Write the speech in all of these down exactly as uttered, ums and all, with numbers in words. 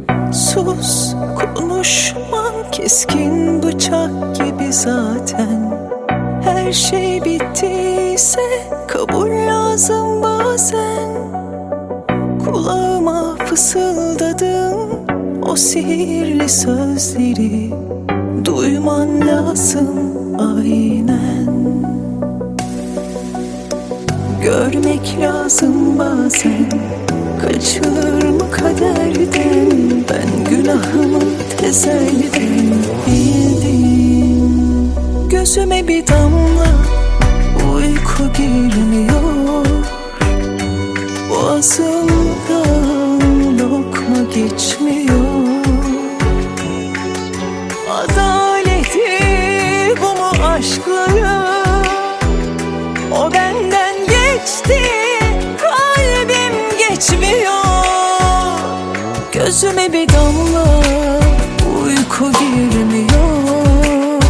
Sus, konuşmam keskin bıçak gibi zaten. Her şey bittiyse kabul lazım bazen. Kulağıma fısıldadın o sihirli sözleri, duyman lazım aynen. Görmek lazım bazen, kaçılır mı kaderden? Ben günahımı tezelden bildim. Gözüme bir damla uyku girmiyor, boğazımdan lokma geçmiyor. Adaleti bu mu aşkların? O benden geçti, kalbim geçmiyor. Gözüme bir damla uyku girmiyor,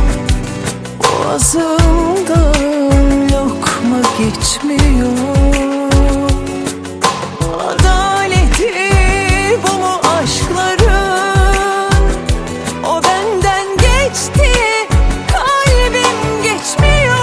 boğazımdan lokma geçmiyor. Adaleti bu mu aşkların? O benden geçti, kalbim geçmiyor.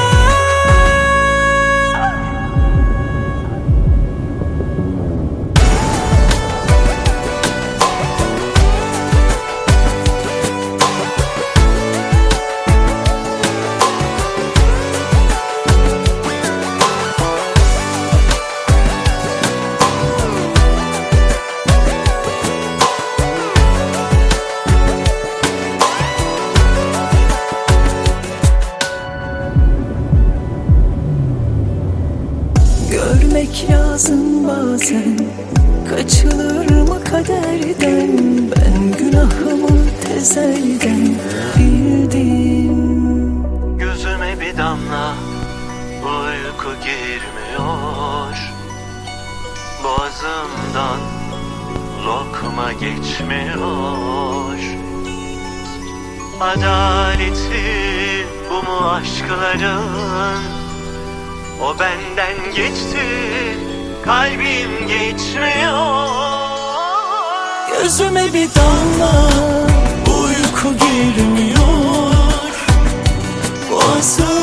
Görmek lazım bazen, kaçılır mı kaderden? Ben günahımı tezelden bildim. Gözüme bir damla uyku girmiyor, boğazımdan lokma geçmiyor. Adaleti bu mu aşkların? O benden geçti, kalbim geçmiyor. Gözüme bir damla uyku girmiyor, boğazım